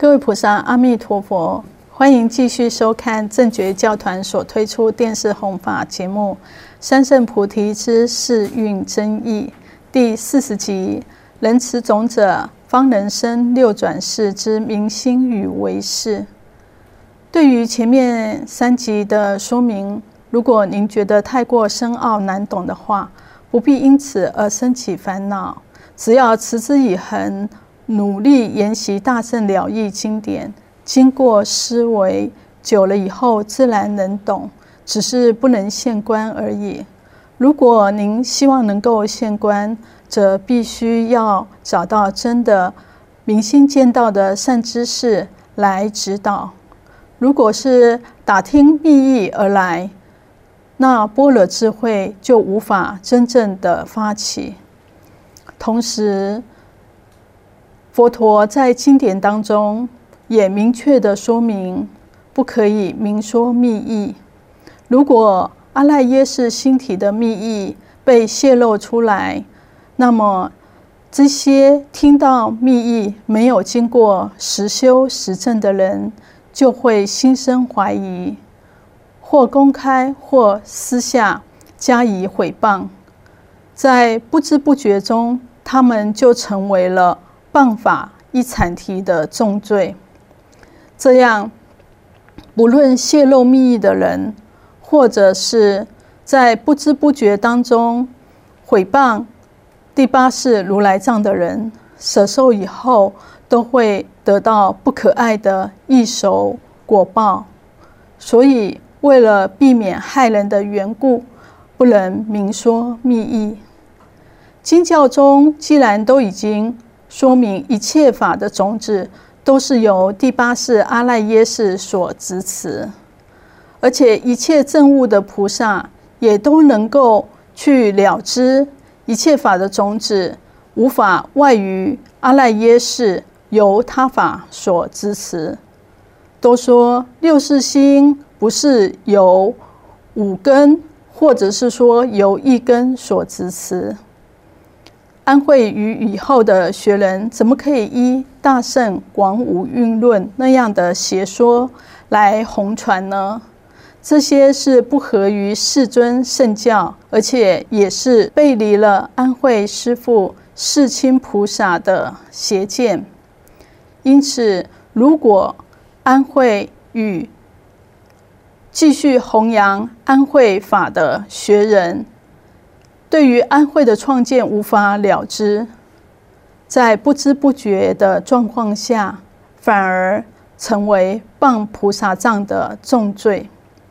各位菩萨，阿弥陀佛！欢迎继续收看正觉教团所推出电视弘法节目《三圣菩提之世运真义》第40集：人持种者，方能生六转世之明心与为事。对于前面3集的说明，如果您觉得太过深奥难懂的话，不必因此而生起烦恼，只要持之以恒，努力研习大乘了义经典，经过思维久了以后自然能懂，只是不能现观而已。如果您希望能够现观，则必须要找到真的明心见道的善知识来指导。如果是打听密意而来，那般若智慧就无法真正的发起。同时，佛陀在经典当中也明确的说明，不可以明说密意。如果阿赖耶识心体的密意被泄露出来，那么这些听到密意没有经过实修实证的人，就会心生怀疑，或公开或私下加以毁谤，在不知不觉中，他们就成为了谤法一阐提的重罪。这样，不论泄露密意的人，或者是在不知不觉当中毁谤第8世如来藏的人，舍受以后都会得到不可爱的异熟果报。所以为了避免害人的缘故，不能明说密意。经教中既然都已经说明一切法的种子都是由第8世阿赖耶识所执持，而且一切证悟的菩萨也都能够去了知一切法的种子无法外于阿赖耶识由他法所执持。都说六识心不是由5根，或者是说由1根所执持。安慧于以后的学人怎么可以依大乘广五蕴论那样的邪说来弘传呢？这些是不合于世尊圣教，而且也是背离了安慧师父世亲菩萨的邪见。因此，如果安慧与继续弘扬安慧法的学人对于安慧的创建无法了知，在不知不觉的状况下，反而成为谤菩萨藏的重罪。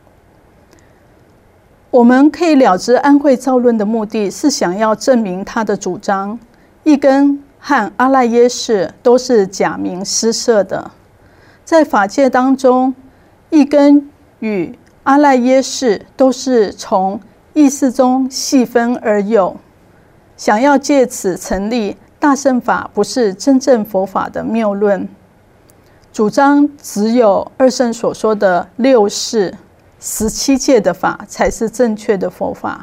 我们可以了知安慧造论的目的是想要证明他的主张1根和阿赖耶识都是假名施设的。在法界当中，1根与阿赖耶识都是从意识中细分而有，想要借此成立大乘法不是真正佛法的谬论，主张只有二圣所说的6世17界的法才是正确的佛法。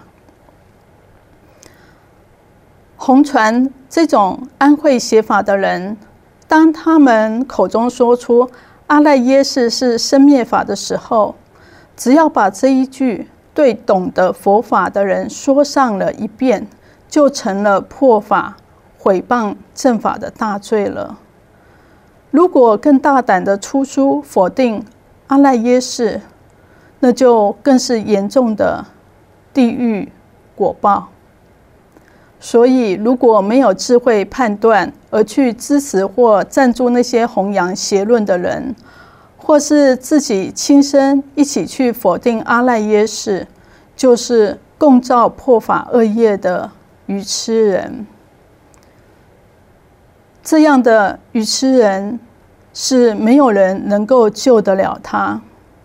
弘传这种安慧邪法的人，当他们口中说出阿赖耶识是生灭法的时候，只要把这一句对懂得佛法的人说上了1遍，就成了破法毁谤正法的大罪了。如果更大胆的出书否定阿赖耶识，那就更是严重的地狱果报。所以如果没有智慧判断而去支持或赞助那些弘扬邪论的人，或是自己亲身一起去否定阿赖耶识，就是共造破法恶业的愚痴人。这样的愚痴人是没有人能够救得了他，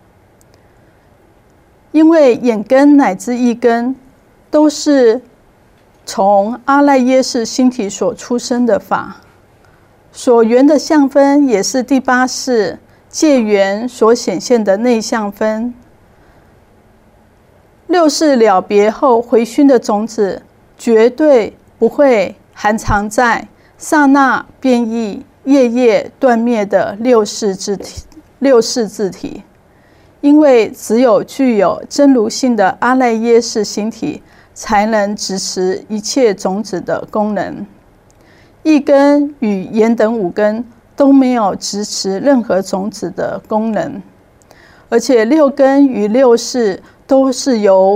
因为眼根乃至意根都是从阿赖耶识心体所出生的法，所缘的相分也是第8世界缘所显现的内相分。6世了别后回熏的种子，绝对不会含藏在刹那变异夜夜断灭的六世自体。因为只有具有真如性的阿赖耶识形体，才能执持一切种子的功能。一根与眼等五根都没有执持任何种子的功能，而且六根与六识都是由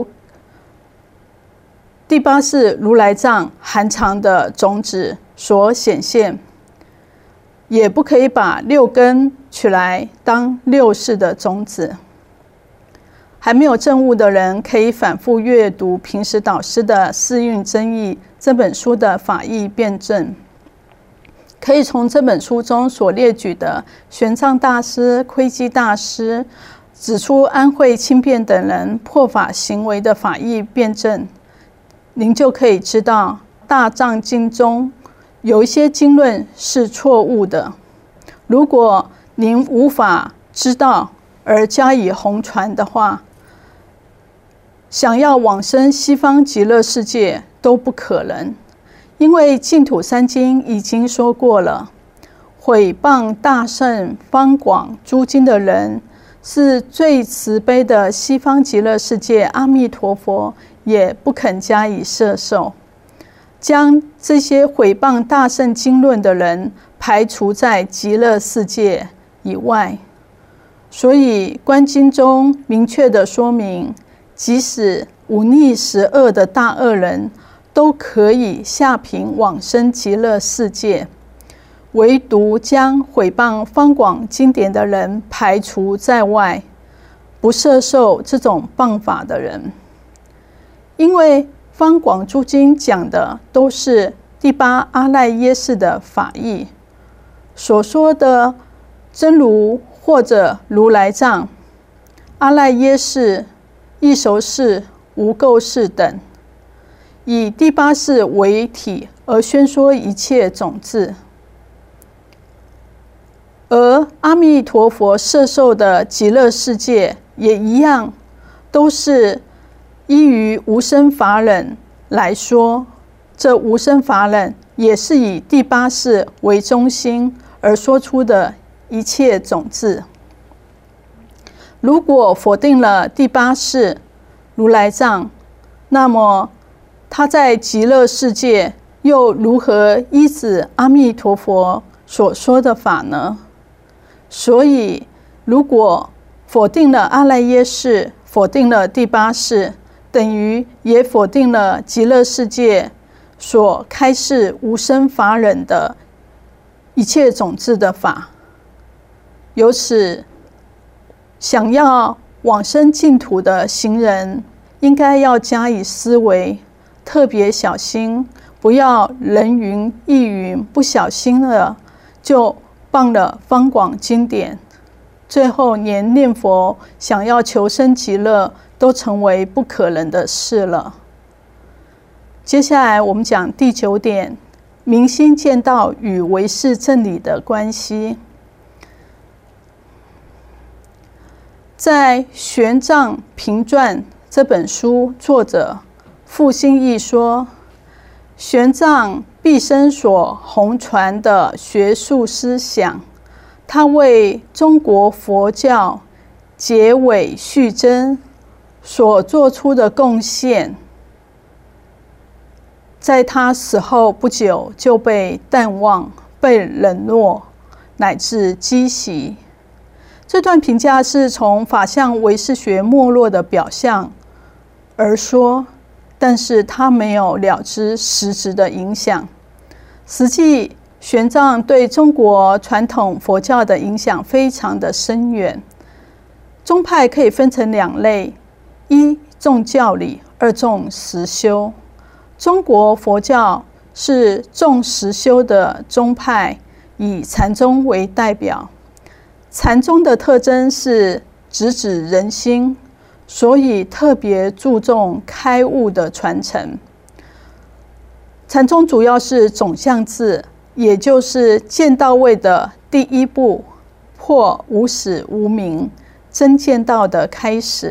第八识如来藏含藏的种子所显现，也不可以把六根取来当六识的种子。还没有证悟的人，可以反复阅读平时导师的《四蕴真义》这本书的法义辩证，可以从这本书中所列举的玄奘大师、窥基大师指出安慧、清辩等人破法行为的法义辩证，您就可以知道大藏经中有一些经论是错误的。如果您无法知道而加以弘传的话，想要往生西方极乐世界都不可能。因为净土三经已经说过了，毁谤大圣方广诸经的人，是最慈悲的西方极乐世界阿弥陀佛也不肯加以摄受，将这些毁谤大圣经论的人排除在极乐世界以外。所以观经中明确的说明，即使忤逆十恶的大恶人，都可以下品往生极乐世界，唯独将毁谤方广经典的人排除在外，不摄受这种谤法的人。因为方广诸经讲的都是第八阿赖耶识的法义，所说的真如或者如来藏、阿赖耶识、异熟识、无垢识等，以第八识为体而宣说一切种子。而阿弥陀佛摄受的极乐世界也一样，都是依于无生法忍来说，这无生法忍也是以第八识为中心而说出的一切种子。如果否定了第八识如来藏，那么他在极乐世界又如何依止阿弥陀佛所说的法呢？所以如果否定了阿赖耶识，否定了第八识，等于也否定了极乐世界所开示无生法忍的一切种子的法。由此，想要往生净土的行人，应该要加以思维，特别小心，不要人云亦云，不小心了就谤了方广经典，最后连念佛想要求生极乐都成为不可能的事了。接下来我们讲第9点，明心见道与唯识正理的关系。在《玄奘评传》这本书，作者傅心义说，玄奘毕生所弘传的学术思想，他为中国佛教结尾续增所做出的贡献，在他死后不久就被淡忘、被冷落，乃至积习。这段评价是从法相唯识学没落的表象而说，但是它没有了知实质的影响。实际玄奘对中国传统佛教的影响非常的深远。宗派可以分成2类，一重教理，二重实修。中国佛教是重实修的宗派，以禅宗为代表。禅宗的特征是直指人心，所以特别注重开悟的传承。禅宗主要是总相智，也就是见到位的第一步，破无始无明，真见道的开始。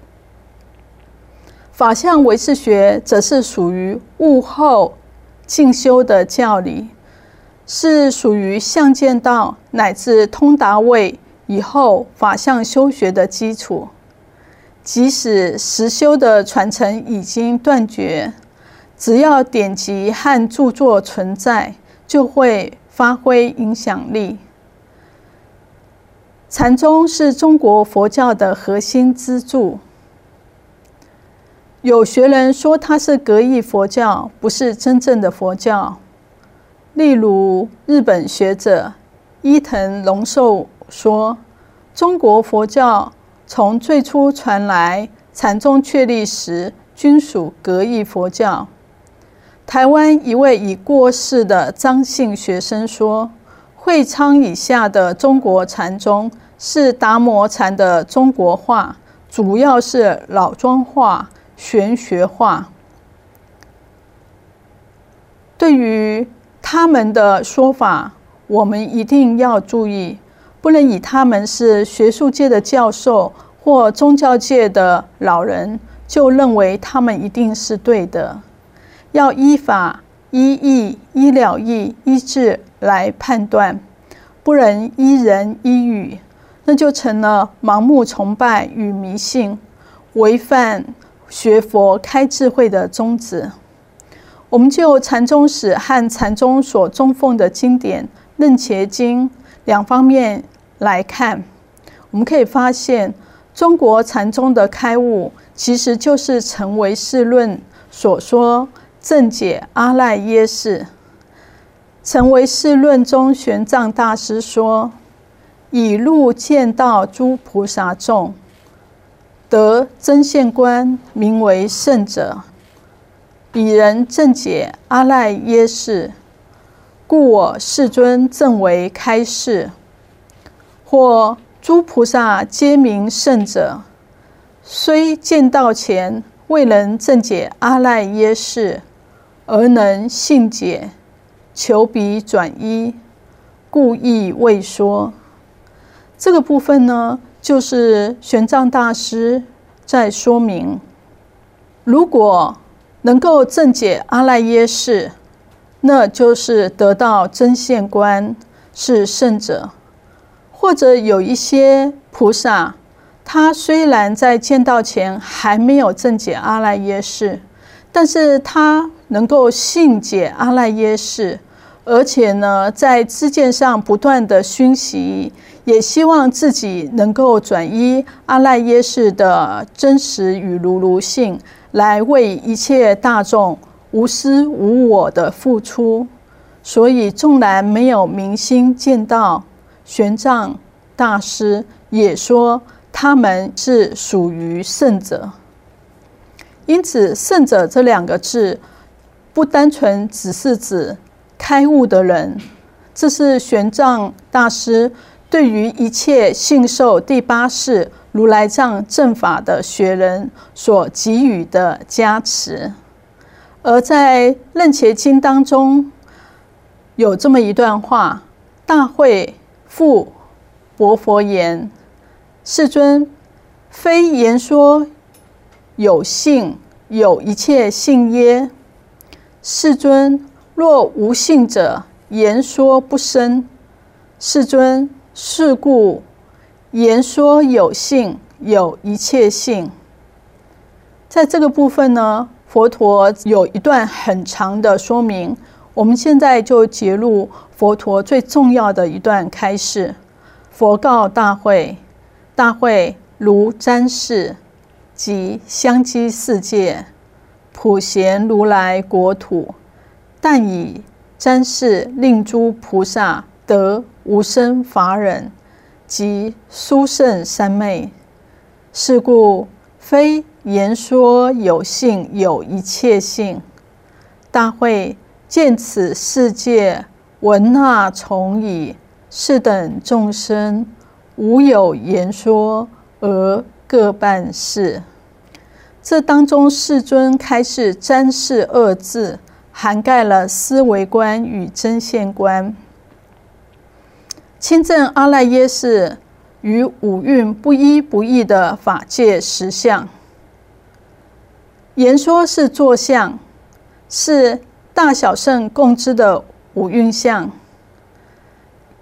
法相唯识学则是属于悟后进修的教理， 是属于相见道乃至通达位以后法相修学的基础。即使实修的传承已经断绝，只要典籍和著作存在，就会发挥影响力。禅宗是中国佛教的核心支柱。有学人说它是格义佛教，不是真正的佛教。例如日本学者伊藤隆寿说，中国佛教从最初传来禅宗确立时均属格义佛教。台湾一位已过世的张姓学生说，会昌以下的中国禅宗是达摩禅的中国化，主要是老庄化、玄学化。对于他们的说法，我们一定要注意，不能以他们是学术界的教授或宗教界的老人，就认为他们一定是对的。要依法、依义、依了义、依智来判断，不能依人依语，那就成了盲目崇拜与迷信，违反学佛开智慧的宗旨。我们就禅宗史和禅宗所中奉的经典《楞伽经》两方面来看，我们可以发现，中国禅宗的开悟其实就是成唯识论所说正解阿赖耶识。成唯识论中，玄奘大师说：“以路见道诸菩萨众，得真现观，名为圣者。彼人正解阿赖耶识，故我世尊正为开示。或诸菩萨皆名圣者，虽见道前未能正解阿赖耶识，而能信解，求彼转依，故亦未说。”这个部分呢，就是玄奘大师在说明，如果能够正解阿赖耶识，那就是得到真现观，是圣者。或者有一些菩萨，他虽然在见道前还没有正解阿赖耶识，但是他能够信解阿赖耶识，而且呢，在知见上不断的熏习，也希望自己能够转依阿赖耶识的真实与如如性，来为一切大众无私无我的付出。所以纵然没有明心见道，玄奘大师也说他们是属于圣者。因此圣者这两个字不单纯只是指开悟的人，这是玄奘大师对于一切信受第八世如来藏正法的学人所给予的加持。而在楞伽经当中有这么一段话，大会复薄佛言：“世尊，非言说有信，有一切信耶？世尊，若无信者，言说不生。世尊，是故言说有信，有一切信。”在这个部分呢，佛陀有一段很长的说明，我们现在就揭露佛陀最重要的一段开示。佛告大会：“大会如瞻视，即香积世界，普贤如来国土，但以瞻视令诸菩萨得无生法忍，及殊胜三昧。是故非言说有信，有一切信。大会见此世界，闻纳从矣。是等众生，无有言说，而各办事。”这当中世尊开示瞻视二字，涵盖了思维观与真现观。亲证阿赖耶识与五蕴不依不异的法界实相。言说是作相，是大小圣共知的五蕴相。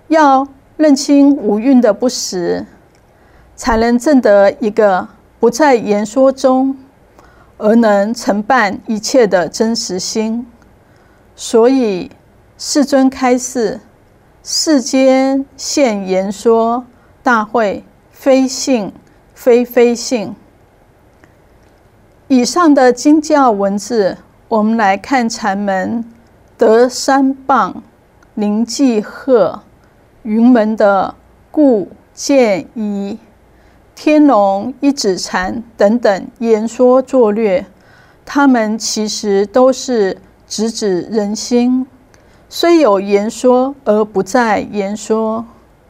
要认清五蕴的不实，才能证得一个不在言说中，而能承办一切的真实心。所以世尊开示，世间现言说大会，非性非非性。以上的经教文字，我们来看禅门得三棒、灵济鹤、云门的顾、见、疑、天龙一指禅等等言说作略，他们其实都是直指人心，虽有言说而不在言说。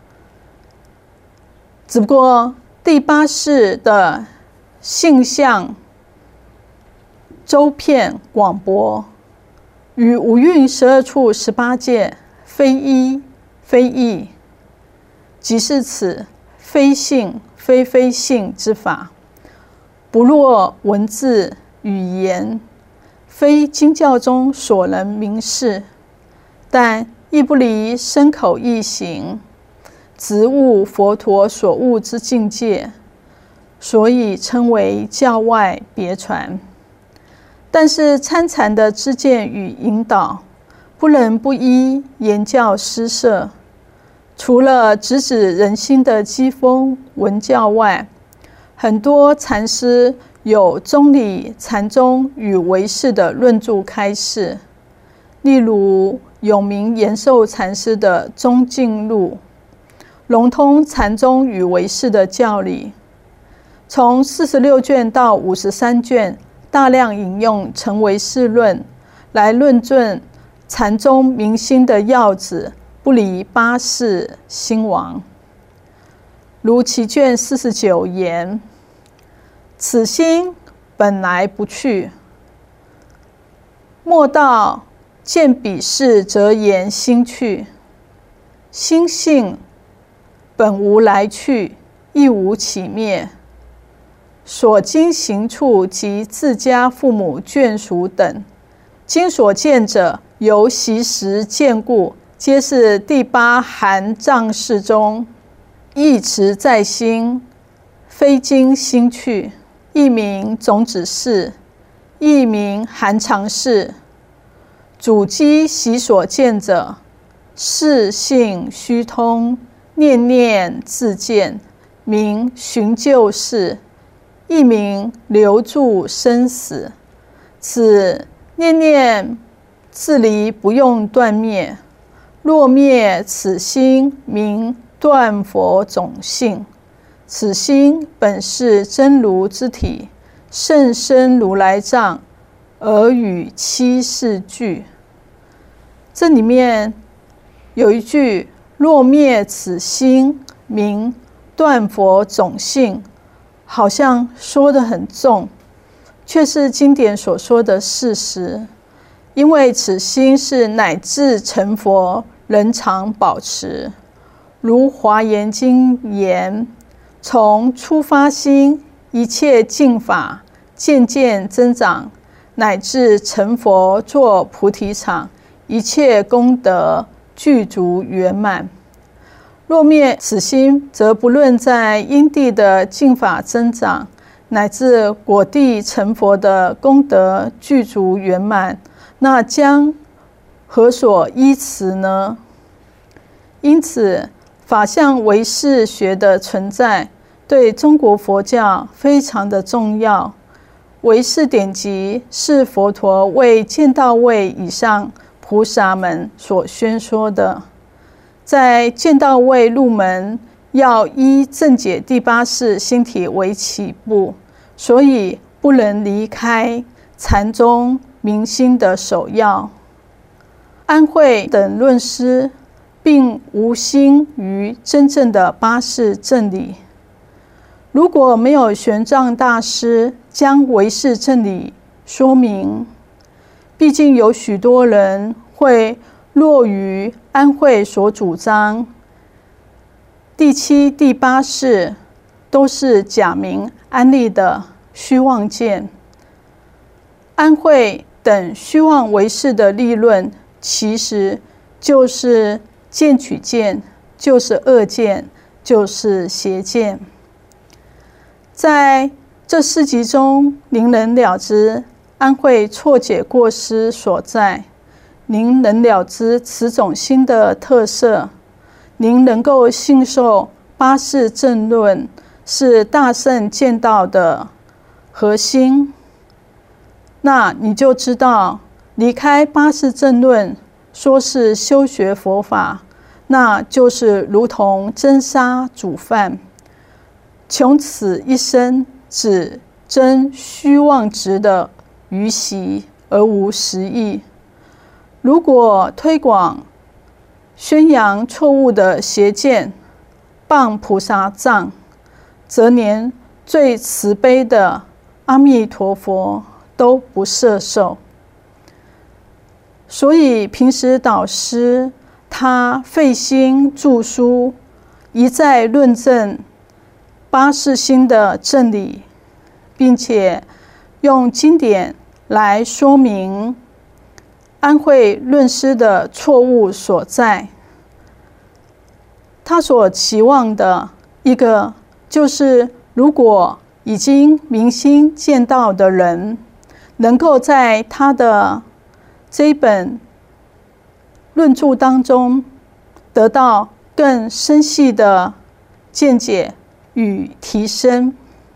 只不过第八世的性相周遍广博，与五蕴12处18界非一非异，即是此非性非非性之法，不落文字语言，非经教中所能明示，但亦不离身口意行，直悟佛陀所悟之境界，所以称为教外别传。但是参禅的知见与引导，不能不依言教施设。除了直指人心的机锋文教外，很多禅师有中理禅宗与唯识的论著开示，例如永明延寿禅师的《中径录》，融通禅宗与唯识的教理，从46卷到53卷，大量引用成唯识论来论证禅宗明心的要旨，不离八识心王。如其卷49言：此心本来不去，莫道见彼事则言心去。心性本无来去，亦无起灭。所经行处及自家父母眷属等，今所见者，由习时见故，皆是第八含藏识中意持在心，非经心去，亦名种子识，亦名含藏识。主机习所见者，识性虚通，念念自见，名寻旧识，亦名留住生死。此念念自离，不用断灭。若灭此心，名断佛种性。此心本是真如之体，甚深如来藏，而与七世俱。这里面有一句若灭此心，名断佛种性，好像说得很重，却是经典所说的事实。因为此心是乃至成佛仍常保持，如华严经言：从初发心，一切净法渐渐增长，乃至成佛作菩提场，一切功德具足圆满。若灭此心，则不论在因地的净法增长，乃至果地成佛的功德具足圆满，那将何所依持呢？因此，法相唯识学的存在对中国佛教非常的重要。唯识典籍是佛陀为见道位以上菩萨们所宣说的。在见道位入门，要依正解第八识心体为起步，所以不能离开禅宗明心的首要。安慧等论师并无心于真正的八识正理。如果没有玄奘大师将唯识正理说明，毕竟有许多人会落于安慧所主张第七、第八识都是假名安立的虚妄见。安慧等虚妄唯识的立论，其实就是见取见， 就是恶见，就是邪见。在这4集中，您能了知安慧错解过失所在，您能了知此种心的特色，您能够信受八识正论是大圣见道的核心，那你就知道离开八识正论说是修学佛法，那就是如同蒸沙煮饭，穷此一生只争虚妄执的余习而无实义。如果推广宣扬错误的邪见，谤菩萨藏，则连最慈悲的阿弥陀佛都不摄受。所以平时导师他费心著书，一再论证八识心的正理，并且用经典来说明安慧论师的错误所在。他所期望的一个就是，如果已经明心见道的人，能够在他的这一本论著当中得到更深细的见解与提升。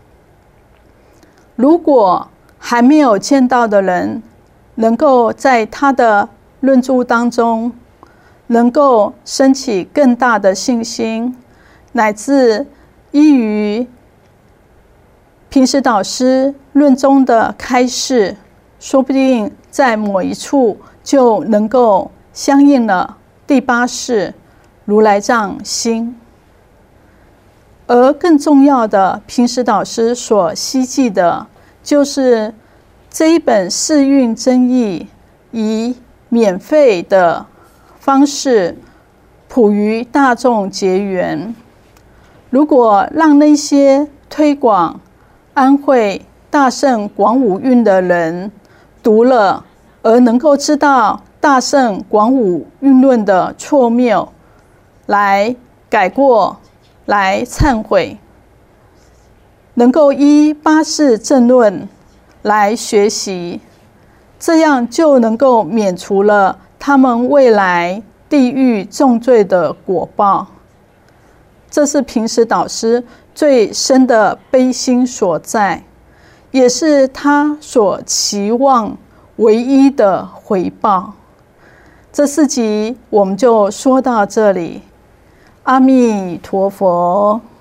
如果还没有见到的人，能够在他的论著当中能够升起更大的信心，乃至依于平时导师论中的开示，说不定在某一处就能够相应了第八识如来藏心。而更重要的，平时导师所希冀的就是这一本世运真义以免费的方式普于大众结缘。如果让那些推广安慧大圣广五蕴的人读了，而能够知道大圣广五蕴论的错谬，来改过，来忏悔，能够依八识正论来学习，这样就能够免除了他们未来地狱重罪的果报。这是平时导师最深的悲心所在，也是他所期望唯一的回报。这4集我们就说到这里，阿弥陀佛。